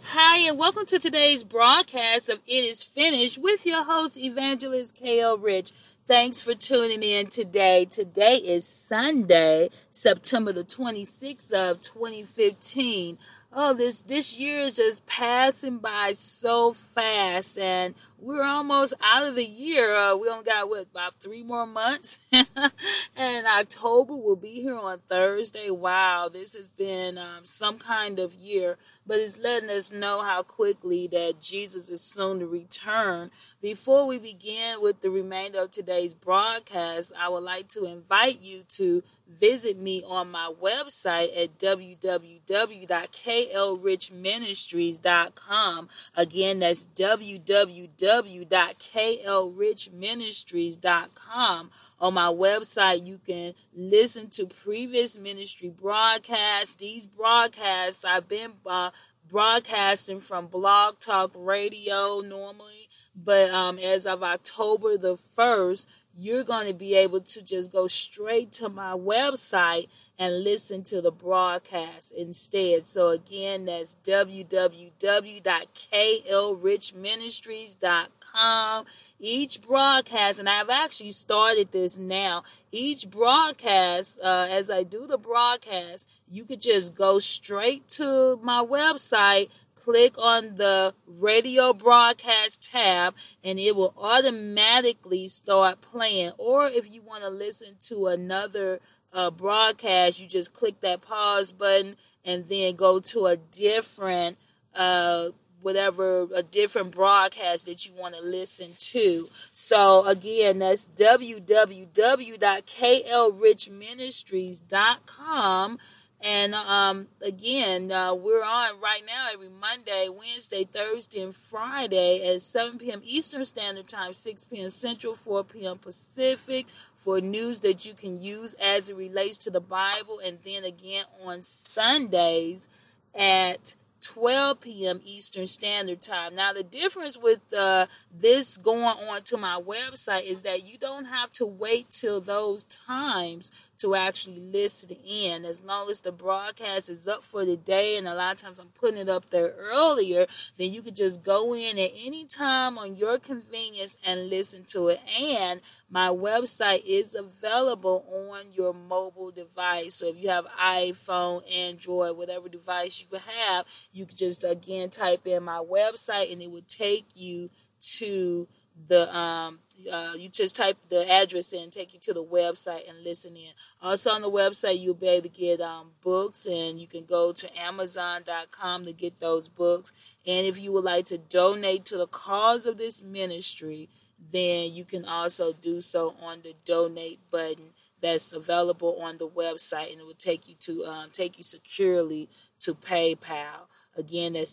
Hi, and welcome to today's broadcast of It Is Finished with your host, Evangelist K.L. Rich. Thanks for tuning in today. Today is Sunday, September the 26th of 2015. Oh, this year is just passing by so fast, and we're almost out of the year. We only got, about 3 more months? And October will be here on Thursday. Wow, this has been some kind of year, but it's letting us know how quickly that Jesus is soon to return. Before we begin with the remainder of today's broadcast, I would like to invite you to visit me on my website at www.klrichministries.com. Again, that's www.klrichministries.com. On my website, you can listen to previous ministry broadcasts. These broadcasts, I've been broadcasting from Blog Talk Radio normally, but as of October the 1st, you're going to be able to just go straight to my website and listen to the broadcast instead. So again, that's www.klrichministries.com. Each broadcast, and I've actually started this now, each broadcast, as I do the broadcast, you could just go straight to my website, click on the radio broadcast tab, and it will automatically start playing. Or if you want to listen to another broadcast, you just click that pause button and then go to a different a different broadcast that you want to listen to. So again, that's www.klrichministries.com. And again, we're on right now every Monday, Wednesday, Thursday, and Friday at 7 p.m. Eastern Standard Time, 6 p.m. Central, 4 p.m. Pacific, for news that you can use as it relates to the Bible. And then again on Sundays at 12 p.m. Eastern Standard Time. Now, the difference with this going on to my website is that you don't have to wait till those times to actually listen in. As long as the broadcast is up for the day, and a lot of times I'm putting it up there earlier, then you could just go in at any time on your convenience and listen to it. And my website is available on your mobile device. So if you have iPhone, Android, whatever device you have, you can just, again, type in my website and it would take you to the, you just type the address in, take you to the website and listen in. Also on the website, you'll be able to get books, and you can go to Amazon.com to get those books. And if you would like to donate to the cause of this ministry, then you can also do so on the donate button that's available on the website, and it will take you to take you securely to PayPal. Again, that's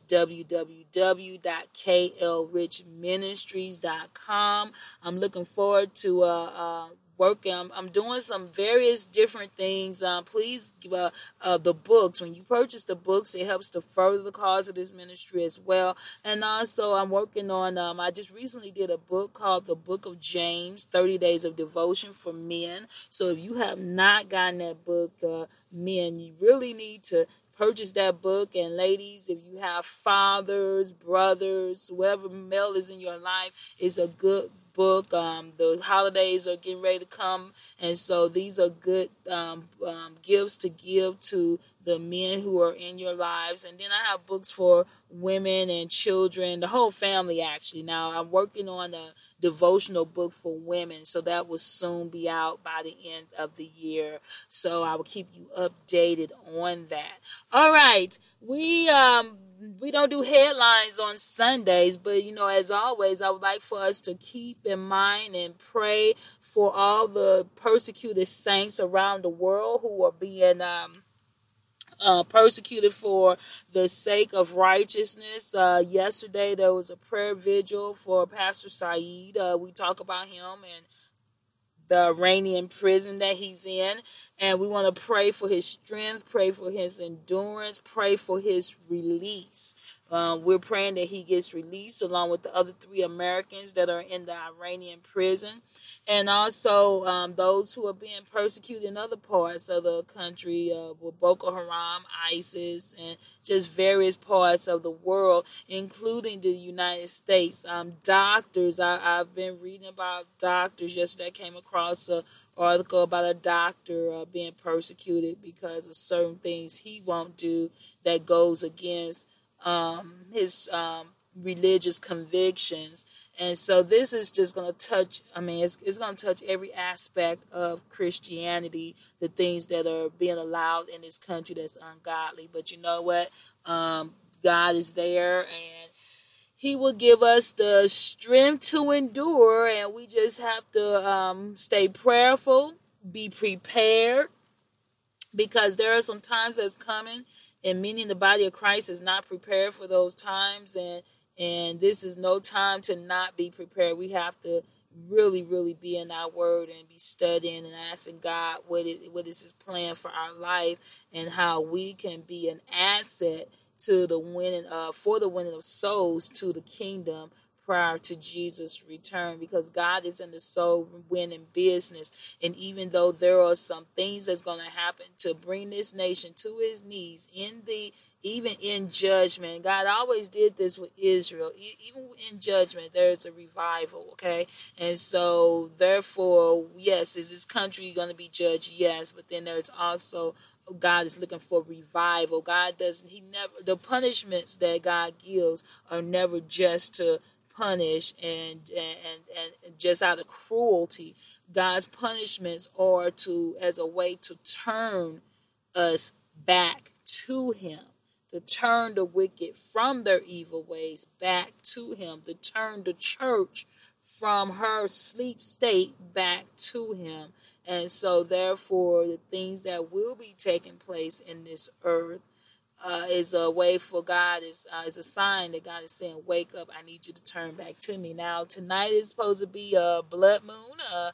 www.klrichministries.com. I'm looking forward to working. I'm doing some various different things. Please give the books. When you purchase the books, it helps to further the cause of this ministry as well. And also, I'm working on, I just recently did a book called The Book of James, 30 Days of Devotion for Men. So if you have not gotten that book, men, you really need to purchase that book. And ladies, if you have fathers, brothers, whoever male is in your life, it's a good book. The holidays are getting ready to come, and so these are good gifts to give to the men who are in your lives. And then I have books for women and children, the whole family actually. Now I'm working on a devotional book for women, so that will soon be out by the end of the year. So I will keep you updated on that. All right, we don't do headlines on Sundays, but, as always, I would like for us to keep in mind and pray for all the persecuted saints around the world who are being persecuted for the sake of righteousness. Yesterday, there was a prayer vigil for Pastor Saeed. We talk about him and the Iranian prison that he's in, and we want to pray for his strength, pray for his endurance, pray for his release. We're praying that he gets released along with the other 3 Americans that are in the Iranian prison. And also those who are being persecuted in other parts of the country with Boko Haram, ISIS, and just various parts of the world, including the United States. Doctors, I've been reading about doctors. Yesterday I came across an article about a doctor being persecuted because of certain things he won't do that goes against his religious convictions. And so this is just going to touch, it's going to touch every aspect of Christianity, the things that are being allowed in this country that's ungodly. But you know what? God is there, and he will give us the strength to endure, and we just have to stay prayerful, be prepared, because there are some times that's coming, and many in the body of Christ is not prepared for those times, and this is no time to not be prepared. We have to really, really be in our word and be studying and asking God what is his plan for our life, and how we can be an asset to the winning for the winning of souls to the kingdom prior to Jesus' return, because God is in the soul winning business. And even though there are some things that's going to happen to bring this nation to his knees even in judgment, God always did this with Israel. Even in judgment, there's a revival, okay? And so, therefore, yes, is this country going to be judged? Yes, but then there's also God is looking for revival. The punishments that God gives are never just to punish and just out of cruelty. God's punishments are as a way to turn us back to him, to turn the wicked from their evil ways back to him, to turn the church from her sleep state back to him. And so therefore the things that will be taking place in this earth is a way for God, is a sign that God is saying, wake up, I need you to turn back to me. Now tonight is supposed to be a blood moon.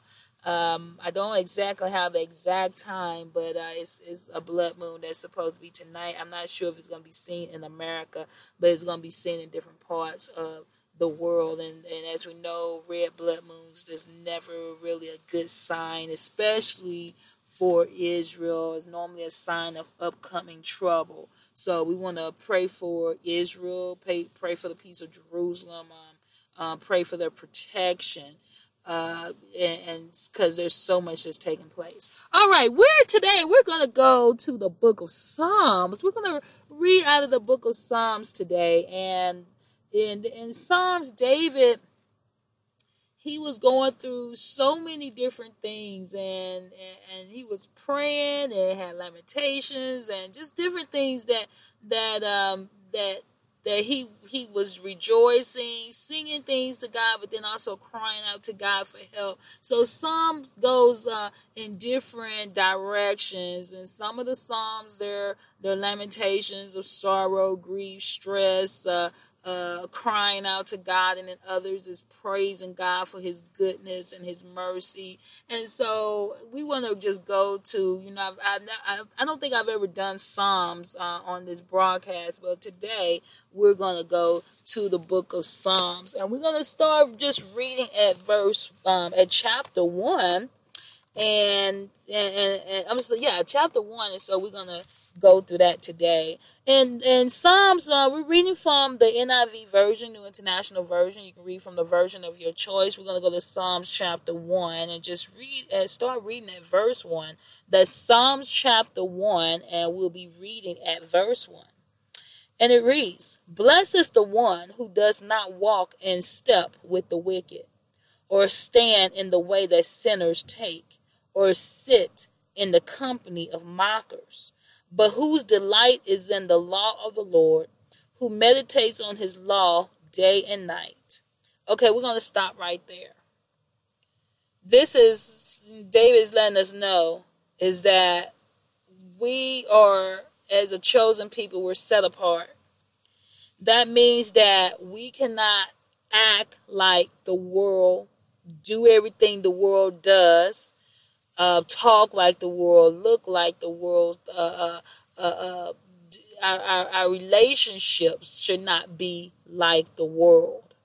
I don't exactly have the exact time, but it's a blood moon that's supposed to be tonight. I'm not sure if it's going to be seen in America, but it's going to be seen in different parts of the world. And as we know, red blood moons, there's never really a good sign, especially for Israel. It's normally a sign of upcoming trouble. So we want to pray for Israel, pray for the peace of Jerusalem, pray for their protection, and because there's so much that's taking place. All right, we're going to go to the book of Psalms. We're going to read out of the book of Psalms today. And in Psalms, David, he was going through so many different things, and he was praying and had lamentations and just different things that he was rejoicing, singing things to God, but then also crying out to God for help. So Psalms goes in different directions, and some of the Psalms they're lamentations of sorrow, grief, stress, crying out to God, and then others is praising God for his goodness and his mercy. And so we want to just go to, I don't think I've ever done Psalms on this broadcast, but today we're going to go to the book of Psalms, and we're going to start just reading at at chapter 1, and chapter 1, and so we're going to go through that today. And Psalms, we're reading from the NIV version, New International Version. You can read from the version of your choice. We're going to go to Psalms chapter 1 and just start reading at verse 1. That's Psalms chapter 1, and we'll be reading at verse 1. And it reads, "Blessed is the one who does not walk in step with the wicked, or stand in the way that sinners take, or sit in the company of mockers, but whose delight is in the law of the Lord, who meditates on his law day and night." Okay, we're going to stop right there. This is, David's letting us know, is that we are, as a chosen people, we're set apart. That means that we cannot act like the world, do everything the world does, talk like the world, look like the world. our relationships should not be like the world.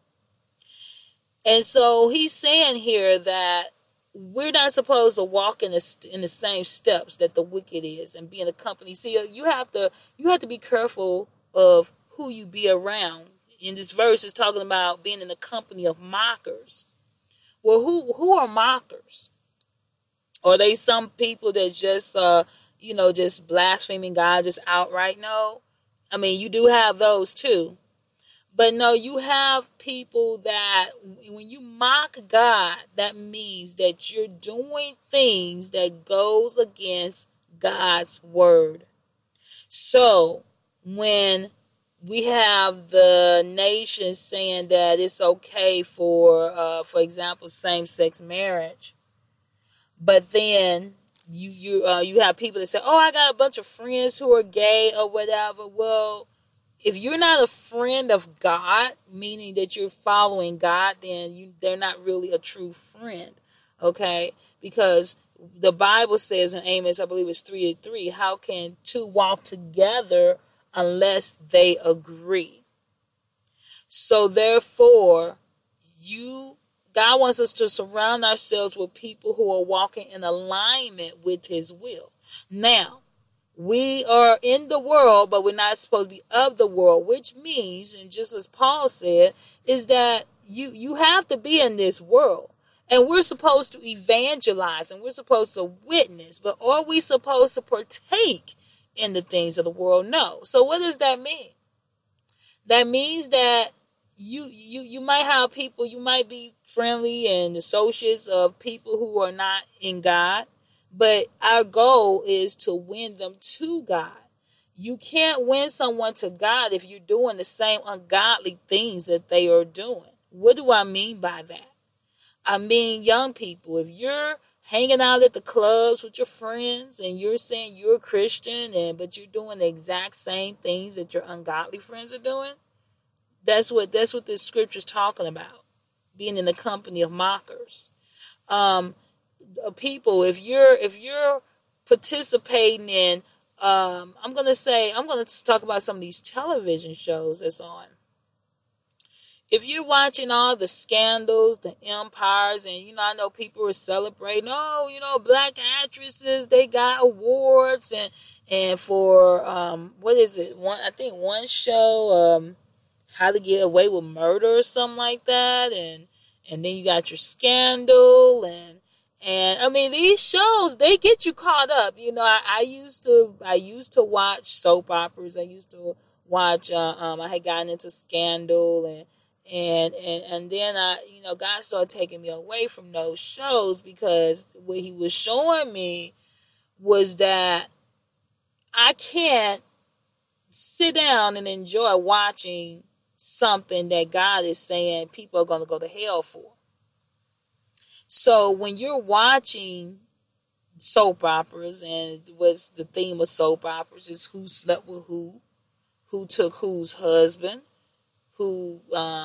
And so he's saying here that we're not supposed to walk in the same steps that the wicked is and be in a company. See, you have to be careful of who you be around. In this verse, it's talking about being in the company of mockers. Well, who are mockers? Are they some people that just just blaspheming God just outright? No. I mean, you do have those too. But no, you have people that when you mock God, that means that you're doing things that goes against God's word. So when we have the nation saying that it's okay for example, same-sex marriage, but then you have people that say, "Oh, I got a bunch of friends who are gay or whatever." Well, if you're not a friend of God, meaning that you're following God, then they're not really a true friend, okay? Because the Bible says in Amos, I believe it's 3:3, how can two walk together unless they agree? So therefore, God wants us to surround ourselves with people who are walking in alignment with his will. Now, we are in the world, but we're not supposed to be of the world, which means, and just as Paul said, is that you have to be in this world. And we're supposed to evangelize and we're supposed to witness, but are we supposed to partake in the things of the world? No. So what does that mean? That means that you might have people, you might be friendly and associates of people who are not in God. But our goal is to win them to God. You can't win someone to God if you're doing the same ungodly things that they are doing. What do I mean by that? I mean, young people, if you're hanging out at the clubs with your friends and you're saying you're a Christian, but you're doing the exact same things that your ungodly friends are doing, that's what this scripture's talking about. Being in the company of mockers. People, if you're participating in I'm going to talk about some of these television shows that's on. If you're watching all the scandals, the empires, and I know people are celebrating, black actresses, they got awards, and for what is it, one show, How to Get Away with Murder or something like that, and then you got your Scandal, and I mean, these shows, they get you caught up. I used to watch soap operas. I used to watch, I had gotten into Scandal, and then God started taking me away from those shows, because what he was showing me was that I can't sit down and enjoy watching something that God is saying people are going to go to hell for. So when you're watching soap operas, and what's the theme of soap operas is who slept with who took whose husband, who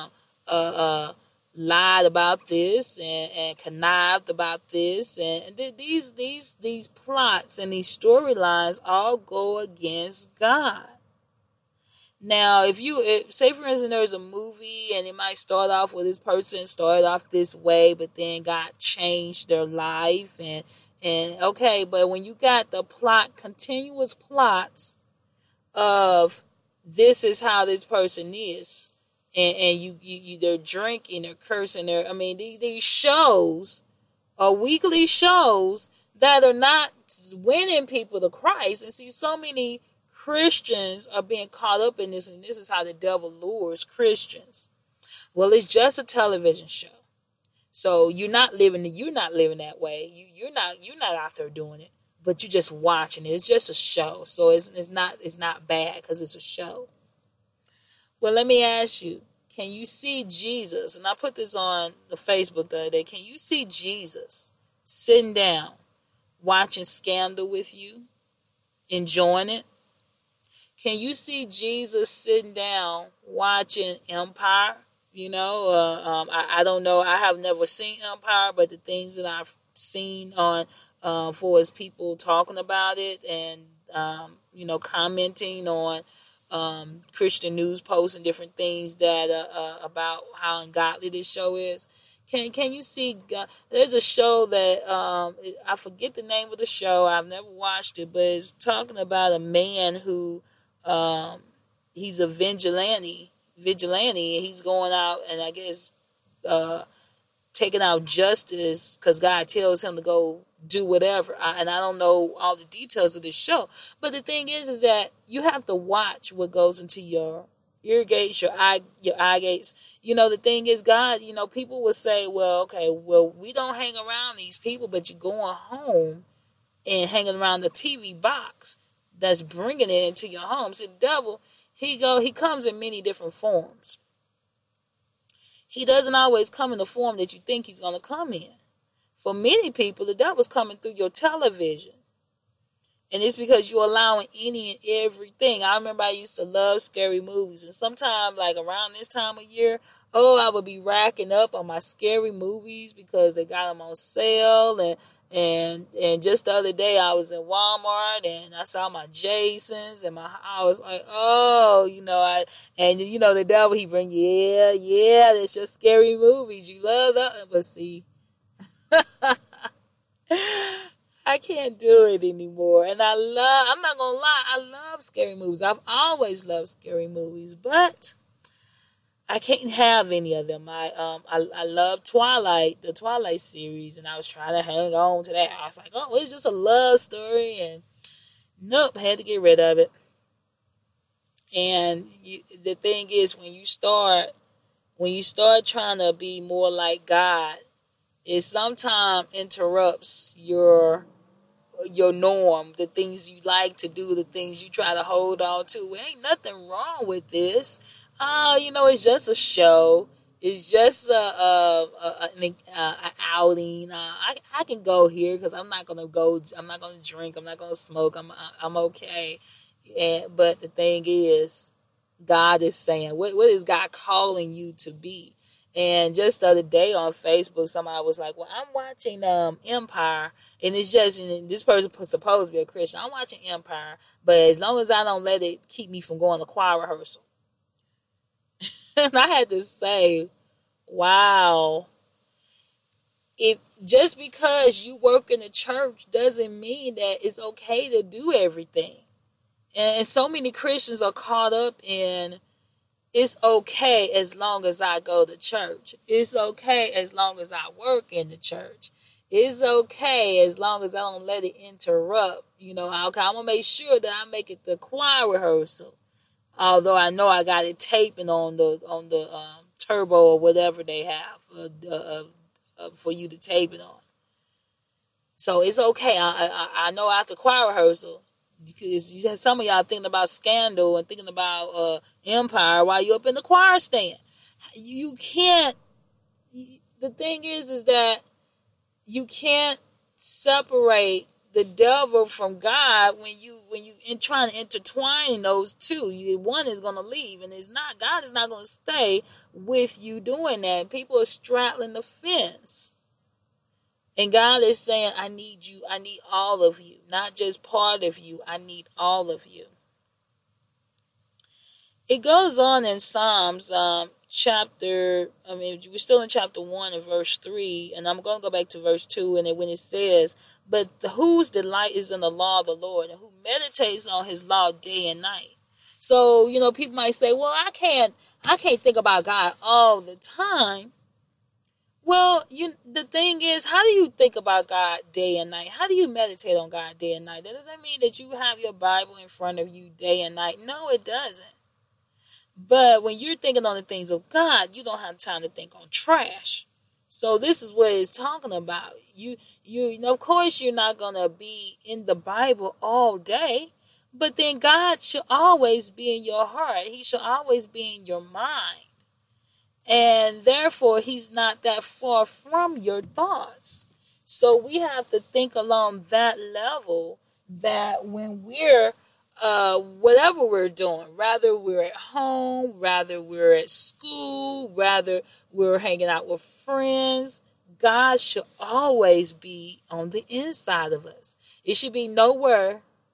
lied about this and connived about this, and these plots and these storylines all go against God. Now, if say, for instance, there's a movie and it might start off with this person started off this way, but then God changed their life, and okay, but when you got the continuous plots of this is how this person is, and you they're drinking, they're cursing, these shows are weekly shows that are not winning people to Christ. And see, so many Christians are being caught up in this, and this is how the devil lures Christians. Well, it's just a television show, so you're not living that way. You're not out there doing it, but you're just watching it. It's just a show, so it's not bad because it's a show. Well, let me ask you: can you see Jesus? And I put this on the Facebook the other day. Can you see Jesus sitting down, watching Scandal with you, enjoying it? Can you see Jesus sitting down watching Empire? I don't know. I have never seen Empire, but the things that I've seen on for as people talking about it, and commenting on Christian news posts and different things that about how ungodly this show is. Can you see? There's a show that I forget the name of the show. I've never watched it, but it's talking about a man who he's a vigilante. He's going out and I guess taking out justice because God tells him to go do whatever. And I don't know all the details of this show, but the thing is that you have to watch what goes into your ear gates, your eye gates. The thing is, God, people will say, well, okay, well, we don't hang around these people, but you're going home and hanging around the TV box that's bringing it into your home. So the devil, he comes in many different forms. He doesn't always come in the form that you think he's going to come in. For many people, the devil's coming through your television. And it's because you're allowing any and everything. I remember I used to love scary movies. And sometimes, like around this time of year, I would be racking up on my scary movies because they got them on sale. And just the other day, I was in Walmart and I saw my Jasons. And I was like, the devil, he bring, that's just scary movies. You love that. But see, I can't do it anymore. And I'm not going to lie, I love scary movies. I've always loved scary movies, but I can't have any of them. I love Twilight, the Twilight series, and I was trying to hang on to that. I was like, it's just a love story, and nope, had to get rid of it. And the thing is, when you start trying to be more like God, it sometimes interrupts your norm, the things you like to do, the things you try to hold on to. There ain't nothing wrong with this. It's just a show. It's just an outing. I can go here because I'm not gonna go. I'm not gonna drink. I'm not gonna smoke. I'm okay. But the thing is, God is saying, what is God calling you to be? And just the other day on Facebook, somebody was like, well, I'm watching Empire. And it's just, this person was supposed to be a Christian. I'm watching Empire. But as long as I don't let it keep me from going to choir rehearsal. And I had to say, wow. If just because you work in the church doesn't mean that it's okay to do everything. And so many Christians are caught up in, it's okay as long as I go to church. It's okay as long as I work in the church. It's okay as long as I don't let it interrupt. I'm going to make sure that I make it the choir rehearsal. Although I know I got it taping on the turbo or whatever they have for you to tape it on. So it's okay. I know after choir rehearsal, because some of y'all thinking about Scandal and thinking about Empire while you're up in the choir stand. You can't. The thing is that you can't separate the devil from God when you trying to intertwine those two. One is going to leave, and it's not. God is not going to stay with you doing that. People are straddling the fence. And God is saying, I need you. I need all of you. Not just part of you. I need all of you. It goes on in Psalms we're still in chapter 1 and verse 3. And I'm going to go back to verse 2. And when it says, but whose delight is in the law of the Lord, and who meditates on his law day and night. So, people might say, well, I can't think about God all the time. Well, the thing is, how do you think about God day and night? How do you meditate on God day and night? That doesn't mean that you have your Bible in front of you day and night. No, it doesn't. But when you're thinking on the things of God, you don't have time to think on trash. So this is what it's talking about. You of course, you're not going to be in the Bible all day. But then God should always be in your heart. He should always be in your mind. And therefore, he's not that far from your thoughts. So we have to think along that level that when we're, whatever we're doing, rather we're at home, rather we're at school, rather we're hanging out with friends, God should always be on the inside of us. It should be nowhere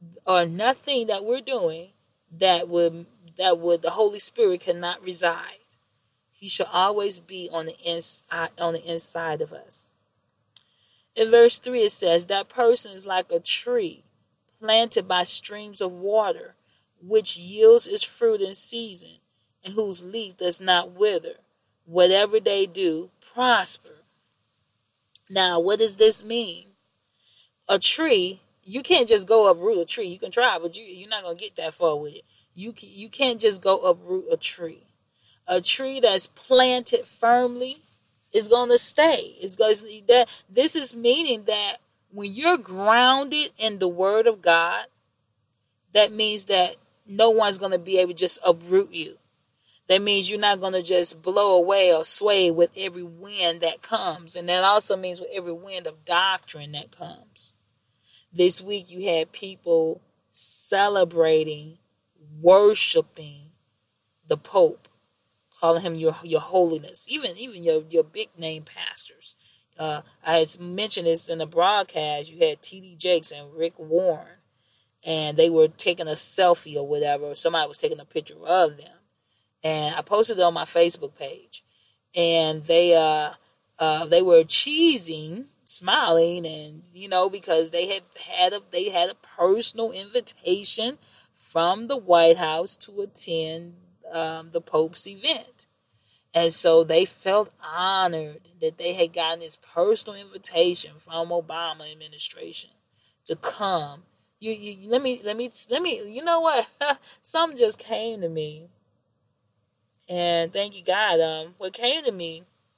or nothing that we're doing that would the Holy Spirit cannot reside. He shall always be on the inside of us. In verse 3 it says, that person is like a tree planted by streams of water, which yields its fruit in season, and whose leaf does not wither. Whatever they do, prosper. Now, what does this mean? A tree, you can't just go uproot a tree. You can try, but you're not going to get that far with it. You can't just go uproot a tree. A tree that's planted firmly is going to stay. This is meaning that when you're grounded in the Word of God, that means that no one's going to be able to just uproot you. That means you're not going to just blow away or sway with every wind that comes. And that also means with every wind of doctrine that comes. This week you had people celebrating, worshiping the Pope, calling him your holiness, even your big name pastors. I had mentioned this in the broadcast. You had T.D. Jakes and Rick Warren, and they were taking a selfie or whatever, or somebody was taking a picture of them. And I posted it on my Facebook page. And they were cheesing, smiling, and because they had a personal invitation from the White House to attend the Pope's event. And so they felt honored that they had gotten this personal invitation from Obama administration to come. Let me, you know what? Something just came to me. And thank you, God. What came to me,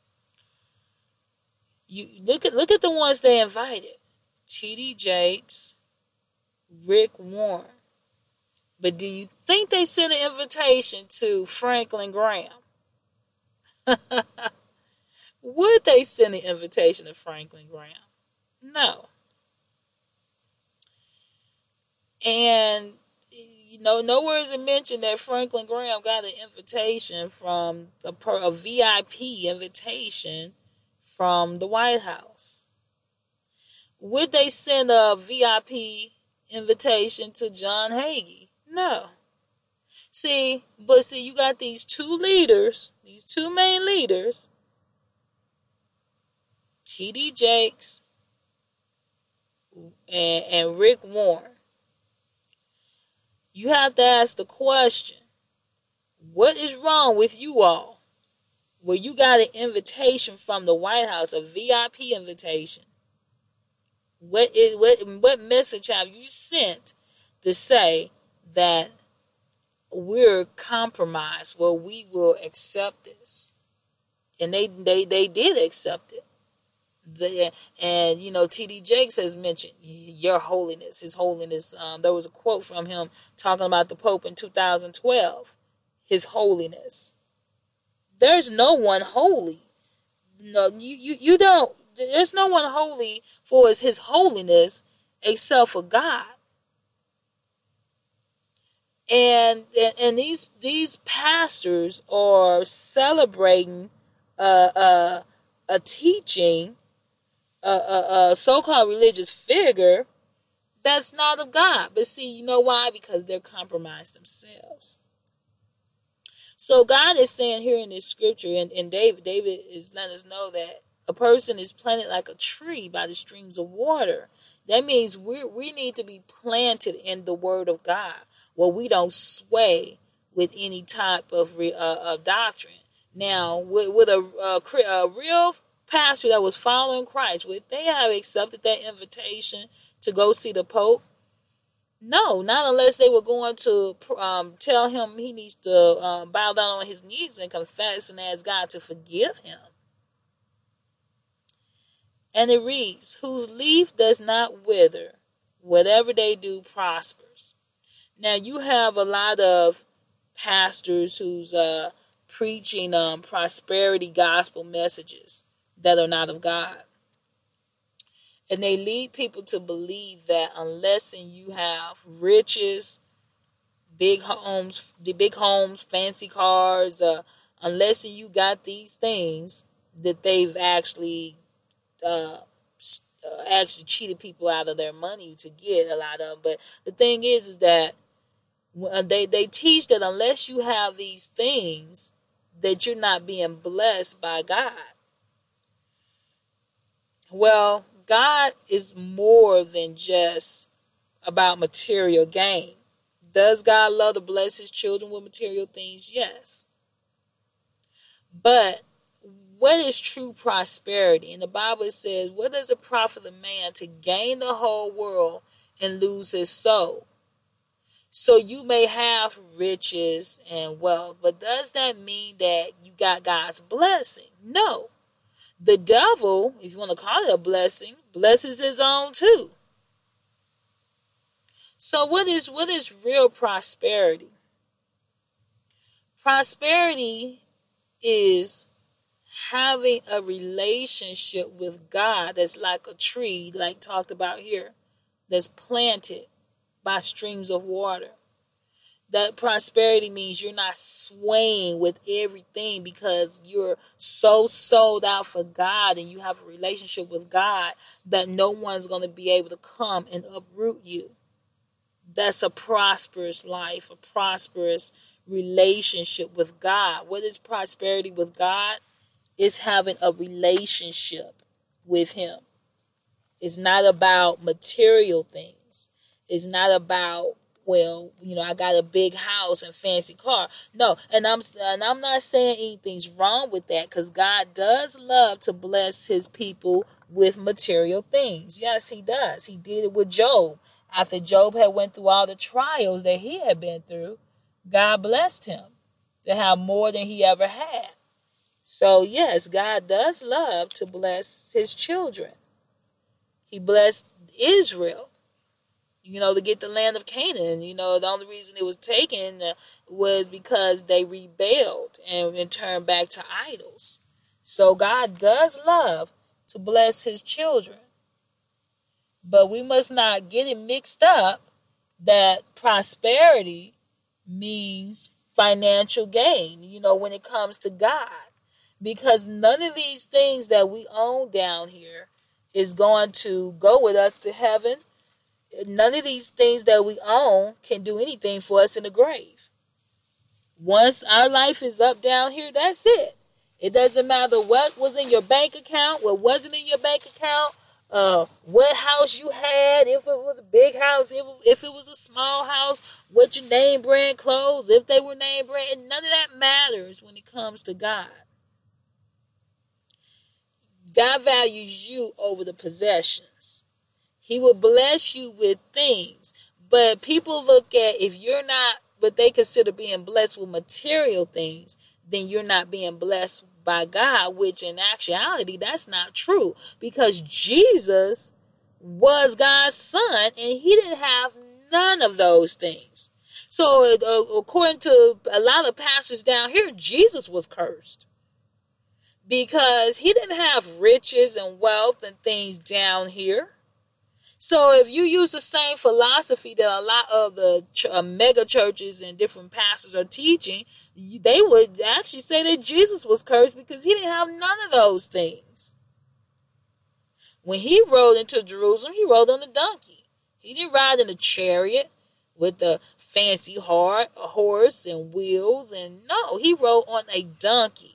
you look at the ones they invited. T.D. Jakes, Rick Warren. But do you think they sent an invitation to Franklin Graham? Would they send an invitation to Franklin Graham? No. And nowhere is it mentioned that Franklin Graham got an invitation from a VIP invitation from the White House. Would they send a VIP invitation to John Hagee? No. See, you got these two main leaders, T.D. Jakes and Rick Warren. You have to ask the question, what is wrong with you all? Where you got an invitation from the White House, a VIP invitation. What message have you sent to say that we're compromised? Well, we will accept this. And they did accept it. T.D. Jakes has mentioned your holiness, his holiness. There was a quote from him talking about the Pope in 2012, his holiness. There's no one holy. No, you don't. There's no one holy for his holiness except for God. And these pastors are celebrating a teaching, a so-called religious figure that's not of God. But see, you know why? Because they're compromised themselves. So God is saying here in this scripture, and David is letting us know that a person is planted like a tree by the streams of water. That means we need to be planted in the Word of God, where we don't sway with any type of doctrine. Now, with a real pastor that was following Christ, would they have accepted that invitation to go see the Pope? No, not unless they were going to tell him he needs to bow down on his knees and confess and ask God to forgive him. And it reads, whose leaf does not wither, whatever they do prospers. Now you have a lot of pastors who's preaching prosperity gospel messages that are not of God. And they lead people to believe that unless you have riches, big homes, fancy cars, unless you got these things, that they've actually actually cheated people out of their money to get a lot of them. But the thing is that they teach that unless you have these things, that you're not being blessed by God. Well, God is more than just about material gain. Does God love to bless his children with material things? Yes. But what is true prosperity? In the Bible it says, what does it profit a man to gain the whole world and lose his soul? So you may have riches and wealth, but does that mean that you got God's blessing? No. The devil, if you want to call it a blessing, blesses his own too. So what is real prosperity? Prosperity is having a relationship with God that's like a tree, like talked about here, that's planted by streams of water. That prosperity means you're not swaying with everything because you're so sold out for God and you have a relationship with God that no one's going to be able to come and uproot you. That's a prosperous life, a prosperous relationship with God. What is prosperity with God? It's having a relationship with him. It's not about material things. It's not about, well, I got a big house and fancy car. No, and I'm not saying anything's wrong with that, because God does love to bless his people with material things. Yes, he does. He did it with Job. After Job had went through all the trials that he had been through, God blessed him to have more than he ever had. So yes, God does love to bless his children. He blessed Israel, to get the land of Canaan. The only reason it was taken was because they rebelled and turned back to idols. So God does love to bless his children. But we must not get it mixed up that prosperity means financial gain, when it comes to God. Because none of these things that we own down here is going to go with us to heaven. None of these things that we own can do anything for us in the grave. Once our life is up down here, that's it. It doesn't matter what was in your bank account, what wasn't in your bank account, what house you had, if it was a big house, if it was a small house, what your name brand clothes, if they were name brand. None of that matters when it comes to God. God values you over the possessions. He will bless you with things. But people look at, if you're not what they consider being blessed with material things, then you're not being blessed by God, which in actuality, that's not true. Because Jesus was God's son and he didn't have none of those things. So according to a lot of pastors down here, Jesus was cursed. Because he didn't have riches and wealth and things down here. So if you use the same philosophy that a lot of the mega churches and different pastors are teaching, they would actually say that Jesus was cursed because he didn't have none of those things. When he rode into Jerusalem, he rode on a donkey. He didn't ride in a chariot with a fancy horse and wheels. And no, he rode on a donkey.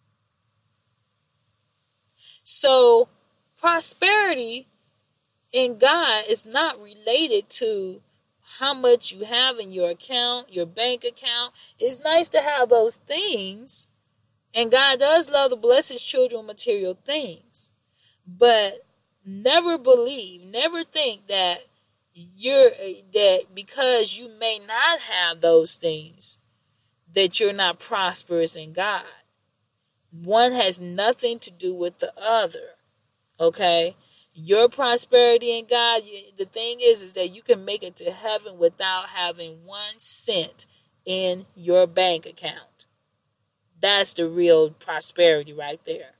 So prosperity in God is not related to how much you have in your account, your bank account. It's nice to have those things. And God does love to bless his children with material things. But never think that that because you may not have those things, that you're not prosperous in God. One has nothing to do with the other. Okay? Your prosperity in God, the thing is that you can make it to heaven without having 1 cent in your bank account. That's the real prosperity right there.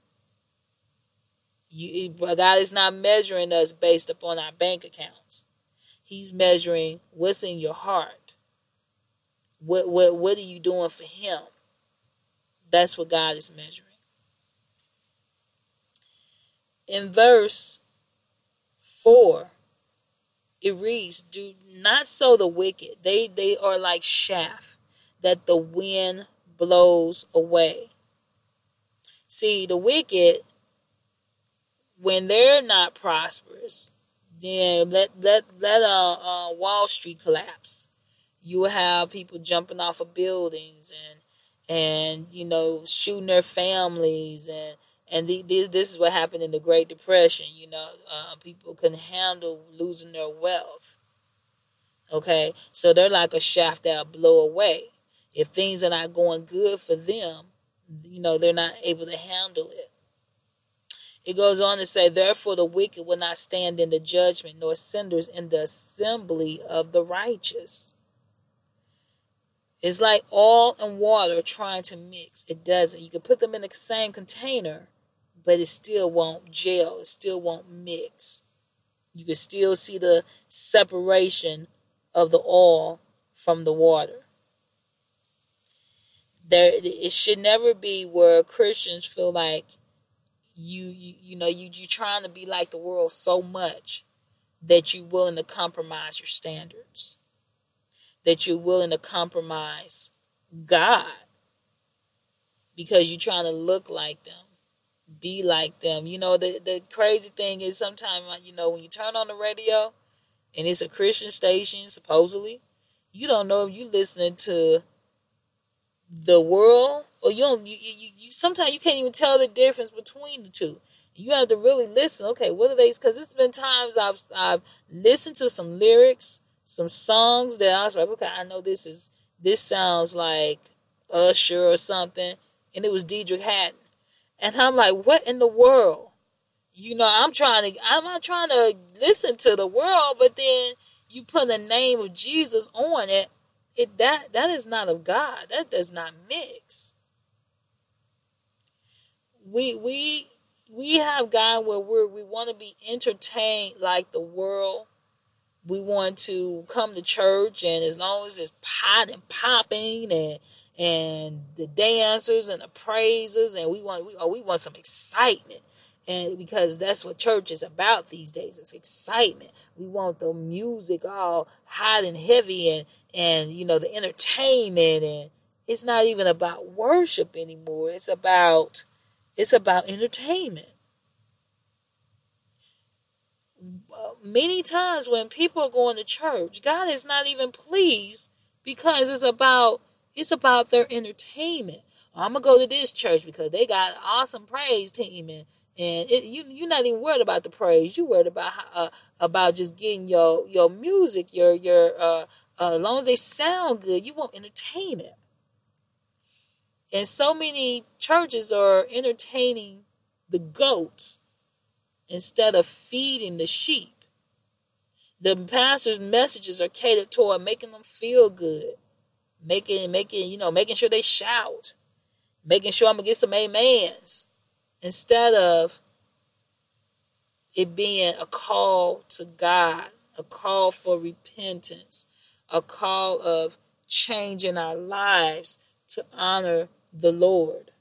God is not measuring us based upon our bank accounts. He's measuring what's in your heart. What are you doing for him? That's what God is measuring. In verse 4, it reads, do not so the wicked. They are like chaff that the wind blows away. See, the wicked, when they're not prosperous, then let Wall Street collapse. You will have people jumping off of buildings and shooting their families, and this is what happened in the Great Depression. People couldn't handle losing their wealth. Okay, so they're like a shaft that'll blow away. If things are not going good for them, they're not able to handle it. It goes on to say, therefore the wicked will not stand in the judgment, nor sinners in the assembly of the righteous. It's like oil and water trying to mix. It doesn't. You can put them in the same container, but it still won't gel. It still won't mix. You can still see the separation of the oil from the water. It should never be where Christians feel like you trying to be like the world so much that you're willing to compromise your standards, that you're willing to compromise God because you're trying to look like them, be like them. The crazy thing is sometimes, when you turn on the radio and it's a Christian station, supposedly, you don't know if you're listening to the world, or you sometimes you can't even tell the difference between the two. You have to really listen. Okay, what are they? Because it's been times I've listened to some lyrics, some songs that I was like, okay, I know this sounds like Usher or something, and it was Deidre Hatton, and I'm like, what in the world? I'm not trying to listen to the world, but then you put the name of Jesus on it. That is not of God. That does not mix. We have God where we want to be entertained like the world. We want to come to church, and as long as it's pot and popping and the dancers and the praises, and we want some excitement. And because that's what church is about these days, it's excitement. We want the music all hot and heavy and the entertainment, and it's not even about worship anymore. It's about entertainment. Many times when people are going to church, God is not even pleased because it's about their entertainment. I'm gonna go to this church because they got an awesome praise team, and you're not even worried about the praise. You worried about just getting your music, as long as they sound good. You want entertainment, and so many churches are entertaining the goats instead of feeding the sheep. The pastor's messages are catered toward making them feel good, making sure they shout, making sure I'm gonna get some amens, instead of it being a call to God, a call for repentance, a call of changing our lives to honor the Lord.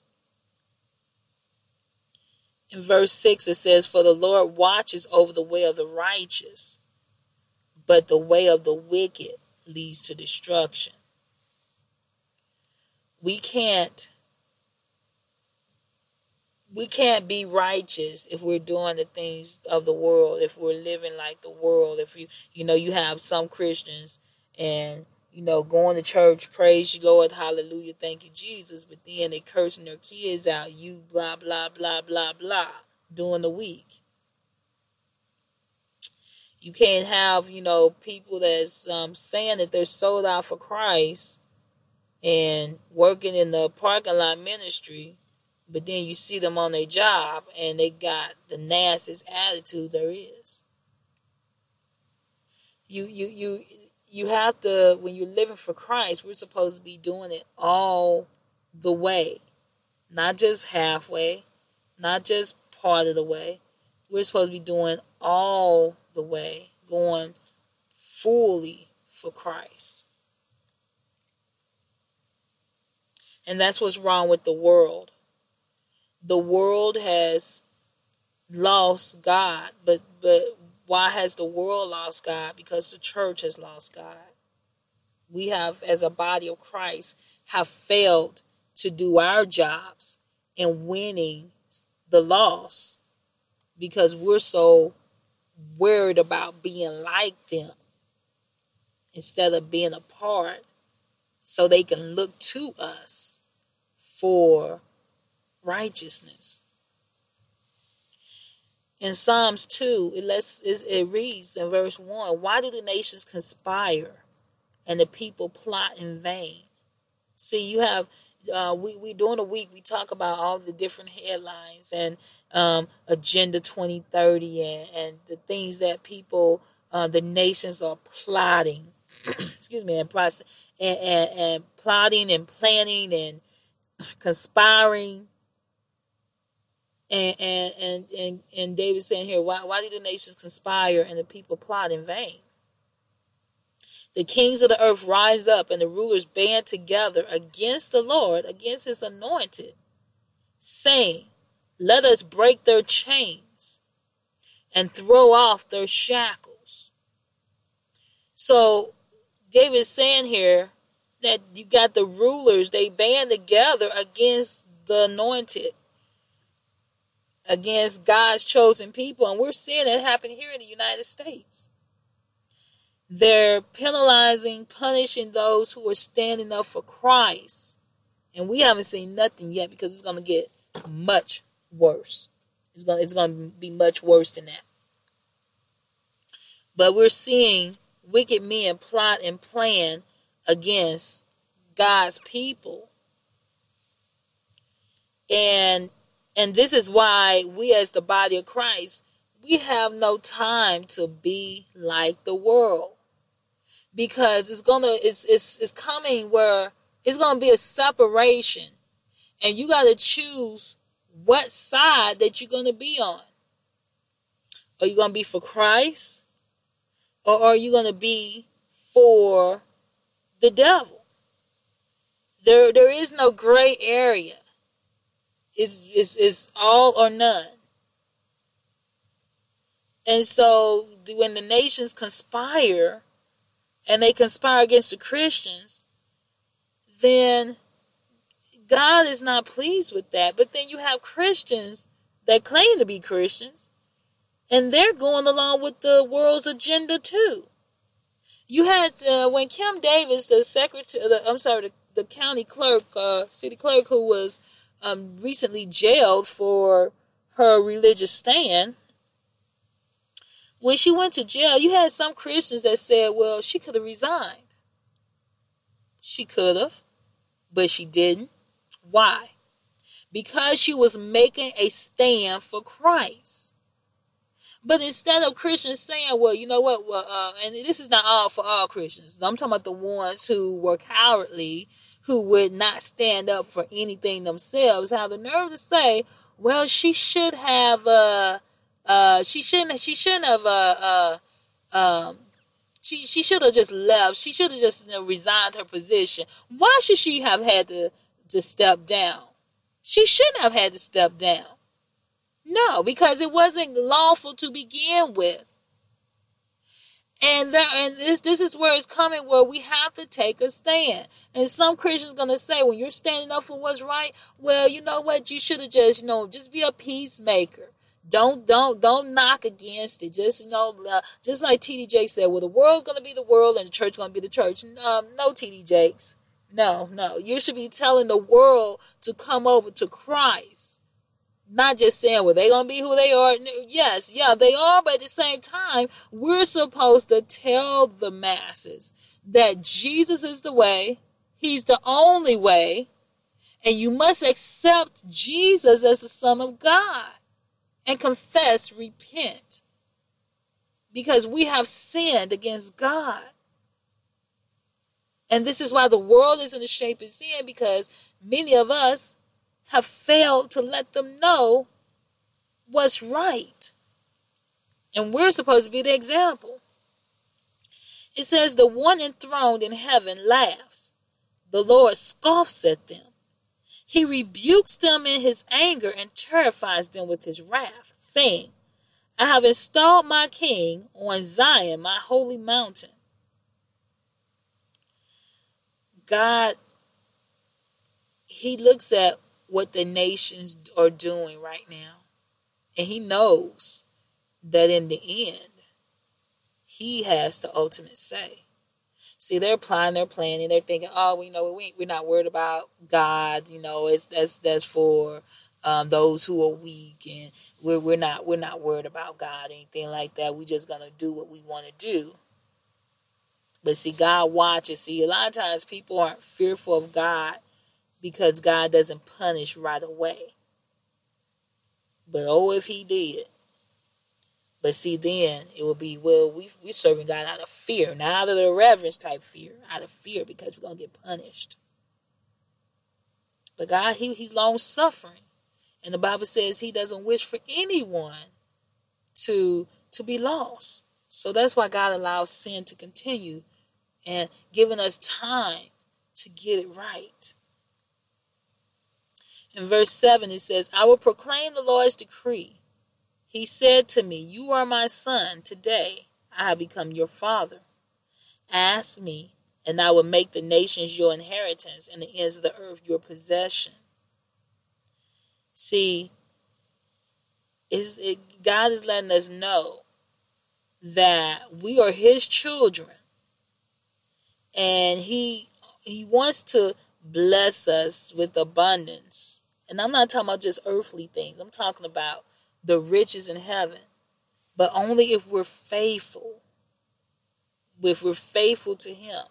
In verse 6 it says, for the Lord watches over the way of the righteous, but the way of the wicked leads to destruction. We can't be righteous if we're doing the things of the world, if we're living like the world. If you have some Christians and going to church, praise you Lord, hallelujah, thank you Jesus, but then they cursing their kids out, you blah blah blah blah blah during the week. You can't have people that's saying that they're sold out for Christ and working in the parking lot ministry, but then you see them on their job and they got the nastiest attitude there is. You have to, when you're living for Christ, we're supposed to be doing it all the way. Not just halfway, not just part of the way. We're supposed to be doing all the way, going fully for Christ. And that's what's wrong with the world. The world has lost God, but Why has the world lost God? Because the church has lost God. We have, as a body of Christ, have failed to do our jobs in winning the lost because we're so worried about being like them instead of being a part so they can look to us for righteousness. In Psalms 2, it reads in verse 1, why do the nations conspire and the people plot in vain? See, you have, we during the week, we talk about all the different headlines and Agenda 2030 and the things that people, the nations are plotting, excuse me, and plotting and planning and conspiring. And David saying here, why do the nations conspire and the people plot in vain? The kings of the earth rise up and the rulers band together against the Lord, against his anointed, saying, let us break their chains and throw off their shackles. So David's saying here that you got the rulers, they band together against the anointed, against God's chosen people. And we're seeing it happen here in the United States. They're penalizing, punishing those who are standing up for Christ. And we haven't seen nothing yet because it's going to get much worse. It's going to be much worse than that. But we're seeing wicked men plot and plan against God's people. And this is why we as the body of Christ, we have no time to be like the world. Because it's coming where it's gonna be a separation. And you gotta choose what side that you're gonna be on. Are you gonna be for Christ? Or are you gonna be for the devil? There is no gray area. It's all or none. And so when the nations conspire and they conspire against the Christians, then God is not pleased with that. But then you have Christians that claim to be Christians, and they're going along with the world's agenda too. You had when Kim Davis, the county clerk, city clerk, who was recently jailed for her religious stand. When she went to jail, you had some Christians that said, well, she could have resigned. She could have, but she didn't. Why? Because she was making a stand for Christ. But instead of Christians saying, well, you know what, and this is not all for all Christians. I'm talking about the ones who were cowardly, who would not stand up for anything themselves, have the nerve to say, well, she should have, she shouldn't have, she should have just left. She should have just resigned her position. Why should she have had to step down? She shouldn't have had to step down. No, because it wasn't lawful to begin with. And this is where it's coming, where we have to take a stand. And some Christians going to say, when you're standing up for what's right, well, you know what, you should have just be a peacemaker. Don't knock against it. Just like T.D. Jakes said, well, the world's going to be the world and the church going to be the church. No, T.D. Jakes. No. You should be telling the world to come over to Christ. Not just saying, well, they're going to be who they are. Yes, yeah, they are. But at the same time, we're supposed to tell the masses that Jesus is the way. He's the only way. And you must accept Jesus as the Son of God. And confess, repent. Because we have sinned against God. And this is why the world is in the shape it's in, because many of us have failed to let them know what's right. And we're supposed to be the example. It says, the one enthroned in heaven laughs. The Lord scoffs at them. He rebukes them in his anger and terrifies them with his wrath, saying, I have installed my king on Zion, my holy mountain. God, he looks at what the nations are doing right now. And he knows that in the end, he has the ultimate say. See, they're applying, they're planning, they're thinking, oh, we're not worried about God. That's for those who are weak, and we're not worried about God, anything like that. We're just gonna do what we want to do. But see, God watches. See, a lot of times people aren't fearful of God because God doesn't punish right away. But oh, if he did. But see, then it will be, well, we're serving God out of fear, not out of the reverence type fear, out of fear because we're going to get punished. But God, he's long suffering. And the Bible says he doesn't wish for anyone to be lost. So that's why God allows sin to continue and giving us time to get it right. In verse 7, it says, I will proclaim the Lord's decree. He said to me, you are my son. Today I have become your father. Ask me, and I will make the nations your inheritance and the ends of the earth your possession. See, God is letting us know that we are his children. And he wants to bless us with abundance. And I'm not talking about just earthly things. I'm talking about the riches in heaven, but only if we're faithful. If we're faithful to him.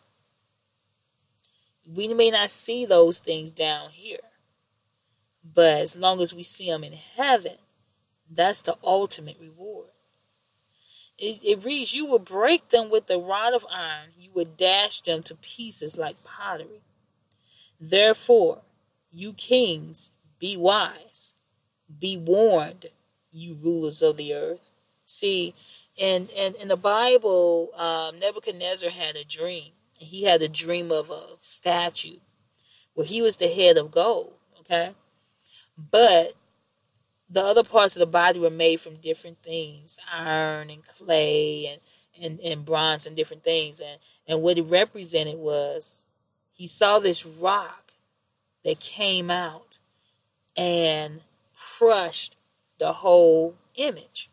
We may not see those things down here, but as long as we see them in heaven, that's the ultimate reward. It reads, you will break them with the rod of iron. You will dash them to pieces like pottery. Therefore, you kings, be wise. Be warned, you rulers of the earth. See, in the Bible, Nebuchadnezzar had a dream. He had a dream of a statue where he was the head of gold, okay? But the other parts of the body were made from different things, iron and clay and bronze and different things. And what it represented was he saw this rock that came out and crushed the whole image.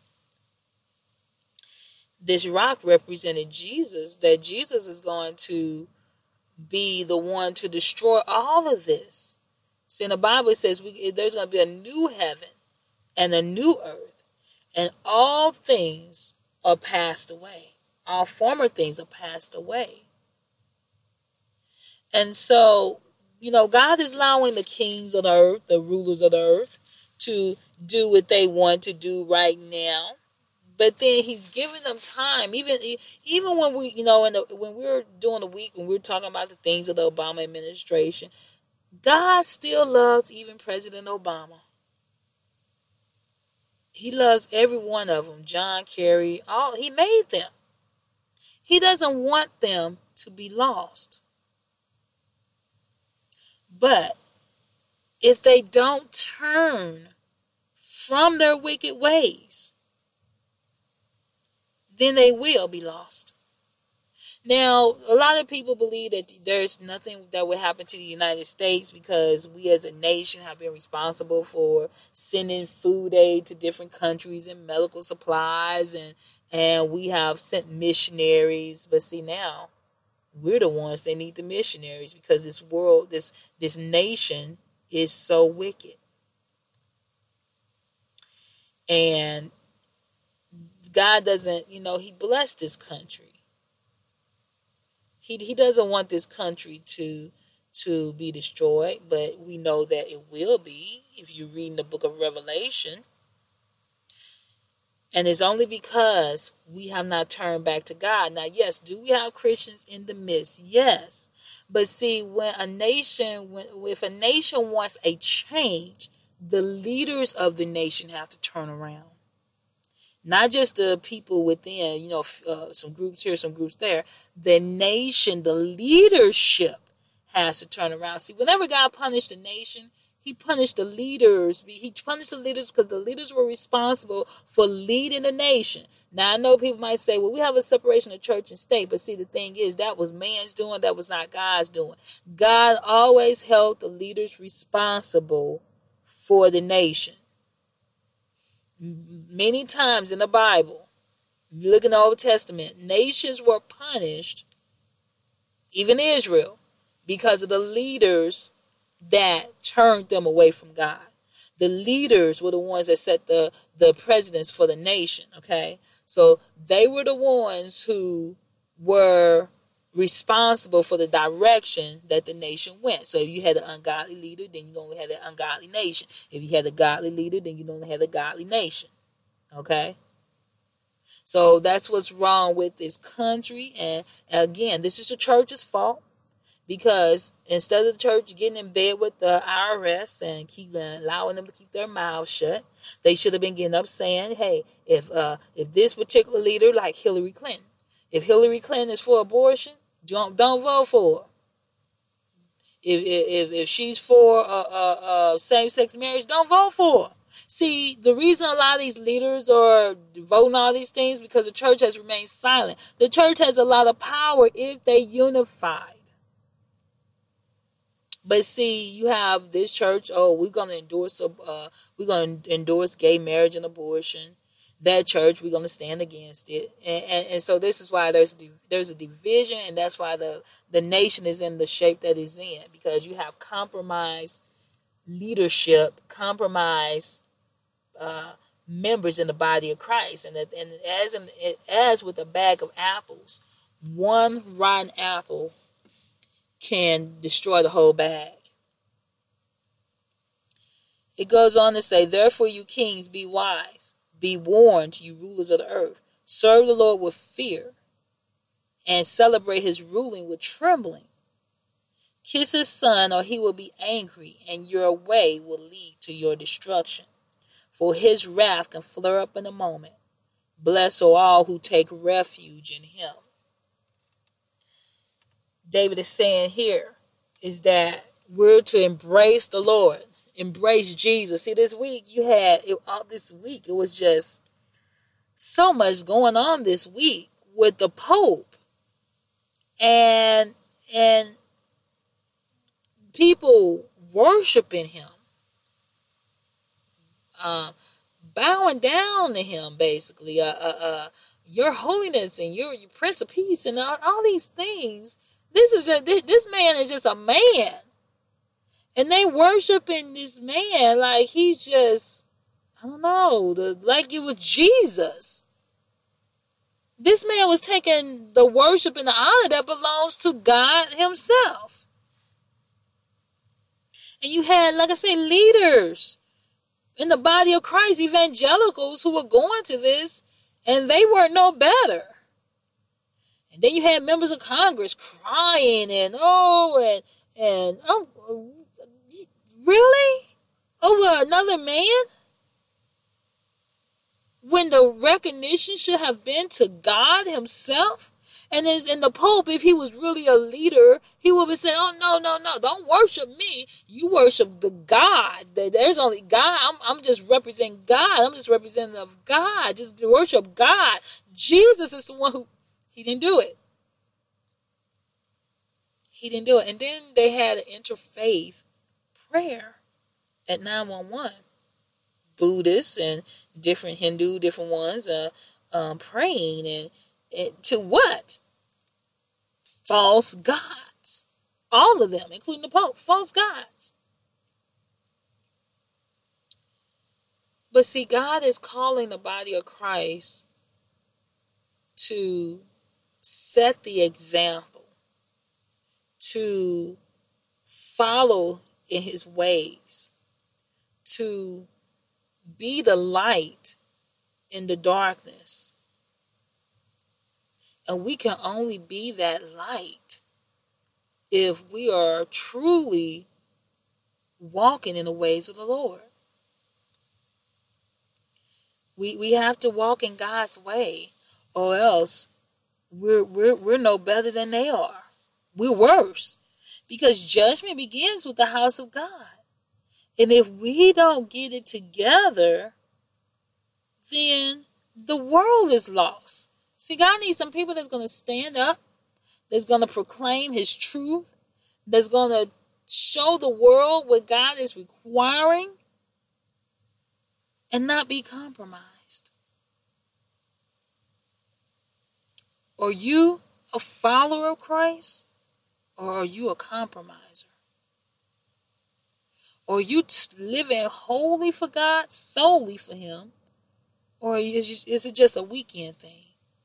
This rock represented Jesus, that Jesus is going to be the one to destroy all of this. See, in the Bible it says there's going to be a new heaven and a new earth, and all things are passed away. All former things are passed away. And so, God is allowing the kings of the earth, the rulers of the earth, to do what they want to do right now. But then he's giving them time. Even when we, when we're doing the week, when we're talking about the things of the Obama administration, God still loves even President Obama. He loves every one of them. John Kerry, he made them. He doesn't want them to be lost. But if they don't turn from their wicked ways, then they will be lost. Now, a lot of people believe that there's nothing that would happen to the United States because we as a nation have been responsible for sending food aid to different countries and medical supplies, and we have sent missionaries. But see, now we're the ones that need the missionaries because this world, this nation is so wicked. And God doesn't, he blessed this country. He doesn't want this country to be destroyed, but we know that it will be if you read in the book of Revelation. And it's only because we have not turned back to God. Now, yes, do we have Christians in the midst? Yes. But see, if a nation wants a change, the leaders of the nation have to turn around. Not just the people within, some groups here, some groups there. The nation, the leadership has to turn around. See, whenever God punished a nation, He punished the leaders. He punished the leaders because the leaders were responsible for leading the nation. Now, I know people might say, well, we have a separation of church and state. But see, the thing is, that was man's doing. That was not God's doing. God always held the leaders responsible for the nation. Many times in the Bible, you look in the Old Testament, nations were punished, even Israel, because of the leaders that turned them away from God. The leaders were the ones that set the precedents for the nation, okay? So they were the ones who were responsible for the direction that the nation went. So if you had an ungodly leader, then you only had an ungodly nation. If you had a godly leader, then you only had a godly nation. Okay? So that's what's wrong with this country. And again, this is the church's fault. Because instead of the church getting in bed with the IRS and allowing them to keep their mouths shut, they should have been getting up saying, hey, if this particular leader, like Hillary Clinton, if Hillary Clinton is for abortion, don't vote for her. If she's for same-sex marriage, don't vote for her. See, the reason a lot of these leaders are voting all these things because the church has remained silent. The church has a lot of power if they unified. But see, you have this church. Oh, we're gonna endorse gay marriage and abortion. That church, we're gonna stand against it, and so this is why there's a division, and that's why the nation is in the shape that it's in, because you have compromised leadership, compromised members in the body of Christ, and as with a bag of apples, one rotten apple can destroy the whole bag. It goes on to say, therefore you kings, be wise, be warned, you rulers of the earth. Serve the Lord with fear and celebrate his ruling with trembling. Kiss his son, or he will be angry, and your way will lead to your destruction. For his wrath can flare up in a moment. Blessed are all who take refuge in him. David is saying here is that we're to embrace the Lord, embrace Jesus. See, this week it was just so much going on this week with the Pope and people worshiping him, bowing down to him, basically, your holiness and your Prince of Peace and all these things. This man is just a man. And they worshiping this man like he's just, I don't know, like it was Jesus. This man was taking the worship and the honor that belongs to God himself. And you had, like I say, leaders in the body of Christ, evangelicals, who were going to this, and they weren't no better. And then you had members of Congress crying and really? Over another man? When the recognition should have been to God himself? And the Pope, if he was really a leader, he would be saying, oh, no, don't worship me. You worship the God. There's only God. I'm just representing God. I'm just representative of God. Just to worship God. Jesus is the one who, he didn't do it. He didn't do it. And then they had an interfaith prayer at 911. Buddhists and different Hindu, different ones praying and to what? False gods. All of them, including the Pope, false gods. But see, God is calling the body of Christ to set the example, to follow in his ways, to be the light in the darkness. And we can only be that light if we are truly walking in the ways of the Lord. We have to walk in God's way, or else we're no better than they are. We're worse, because judgment begins with the house of God. And if we don't get it together, then the world is lost. See, God needs some people that's going to stand up, that's going to proclaim his truth, that's going to show the world what God is requiring, and not be compromised. Are you a follower of Christ, or are you a compromiser? Are you living wholly for God, solely for him, or is it just a weekend thing?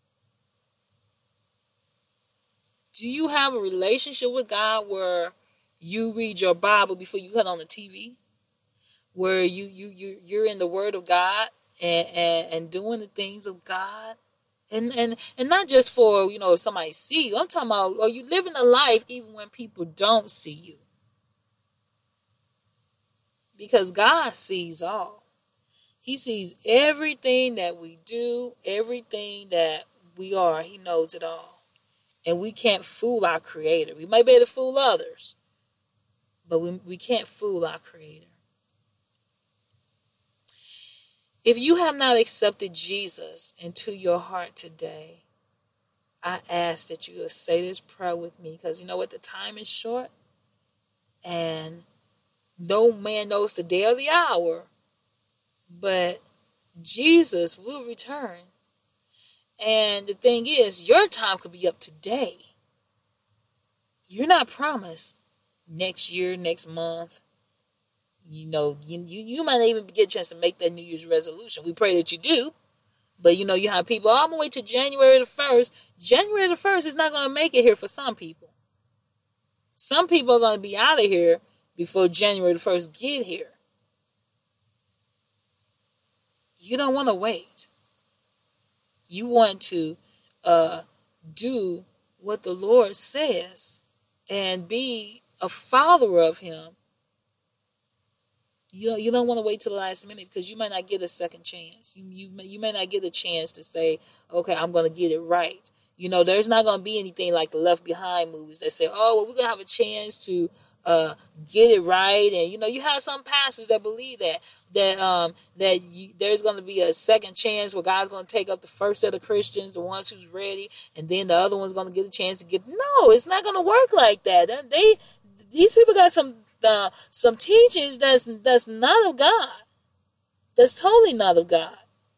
Do you have a relationship with God where you read your Bible before you cut on the TV? Where you're in the Word of God and doing the things of God? And not just for, if somebody see you. I'm talking about, are you living a life even when people don't see you? Because God sees all. He sees everything that we do, everything that we are. He knows it all. And we can't fool our Creator. We might be able to fool others, but we can't fool our Creator. If you have not accepted Jesus into your heart today, I ask that you will say this prayer with me, because you know what? The time is short, and no man knows the day or the hour, but Jesus will return. And the thing is, your time could be up today. You're not promised next year, next month. You might not even get a chance to make that New Year's resolution. We pray that you do. But you have people, I'm going to wait till January the 1st. January the 1st is not going to make it here for some people. Some people are going to be out of here before January the 1st get here. You don't want to wait. You want to do what the Lord says and be a follower of him. You don't want to wait till the last minute, because you might not get a second chance. You may not get a chance to say, okay, I'm going to get it right. There's not going to be anything like the Left Behind movies that say, oh, well, we're going to have a chance to get it right. And, you have some pastors that believe that there's going to be a second chance where God's going to take up the first set of Christians, the ones who's ready, and then the other one's going to get a chance to get. No, it's not going to work like that. These people got some teachings that's not of God. That's totally not of God.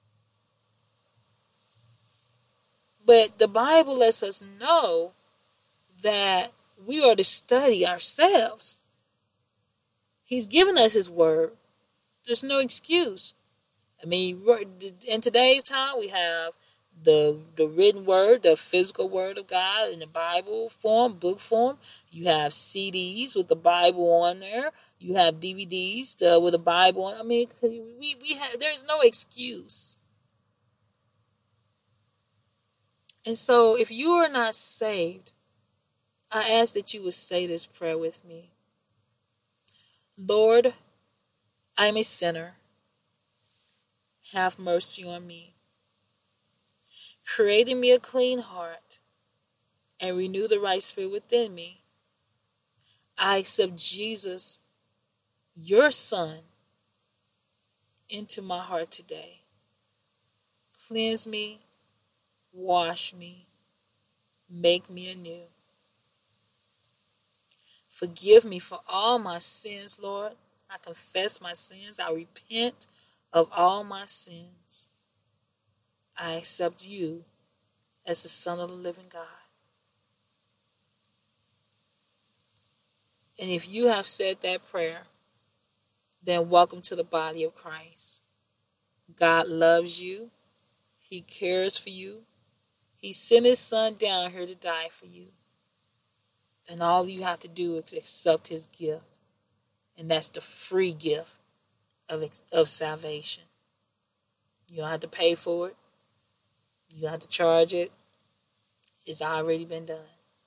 But the Bible lets us know that we are to study ourselves. He's given us his word. There's no excuse. I mean, in today's time, we have the written word, the physical word of God in the Bible form, book form. You have CDs with the Bible on there. You have DVDs with the Bible on. I mean, there's no excuse. And so if you are not saved, I ask that you would say this prayer with me. Lord, I am a sinner. Have mercy on me. Create in me a clean heart and renew the right spirit within me. I accept Jesus, your Son, into my heart today. Cleanse me, wash me, make me anew. Forgive me for all my sins, Lord. I confess my sins. I repent of all my sins. I accept you as the Son of the living God. And if you have said that prayer, then welcome to the body of Christ. God loves you. He cares for you. He sent his Son down here to die for you. And all you have to do is accept his gift. And that's the free gift of salvation. You don't have to pay for it. You don't have to charge it. It's already been done.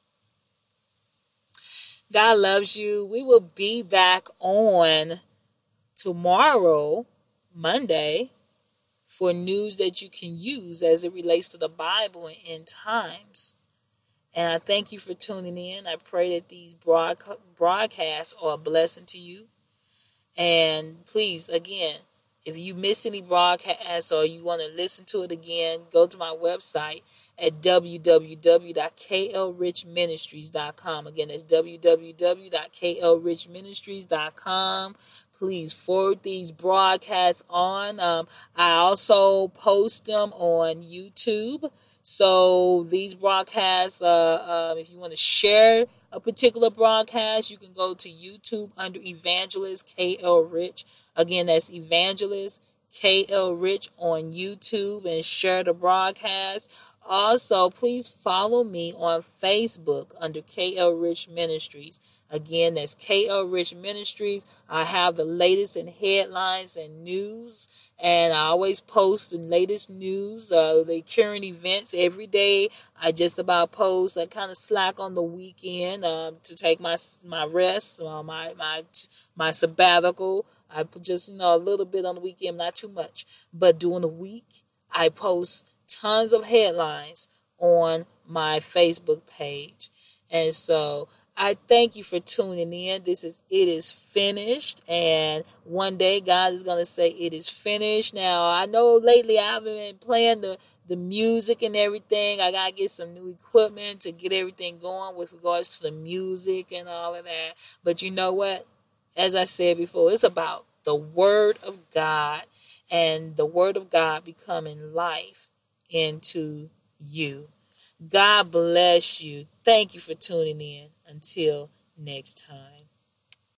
God loves you. We will be back on tomorrow, Monday, for news that you can use as it relates to the Bible and end times. And I thank you for tuning in. I pray that these broadcasts are a blessing to you. And please, again, if you miss any broadcasts or you want to listen to it again, go to my website at www.klrichministries.com. Again, that's www.klrichministries.com. Please forward these broadcasts on. I also post them on YouTube. So these broadcasts, if you want to share a particular broadcast, you can go to YouTube under Evangelist K.L. Rich. Again, that's Evangelist K.L. Rich on YouTube, and share the broadcast. Also, please follow me on Facebook under K.L. Rich Ministries. Again, that's K.L. Rich Ministries. I have the latest in headlines and news, and I always post the latest news, the current events every day. I just about post. I kind of slack on the weekend to take my rest, my sabbatical. I put just a little bit on the weekend, not too much, but during the week I post tons of headlines on my Facebook page. And so I thank you for tuning in. It is finished. And one day God is going to say it is finished. Now, I know lately I haven't been playing the music and everything. I got to get some new equipment to get everything going with regards to the music and all of that. But you know what? As I said before, it's about the Word of God and the Word of God becoming life into you. God bless you. Thank you for tuning in. Until next time.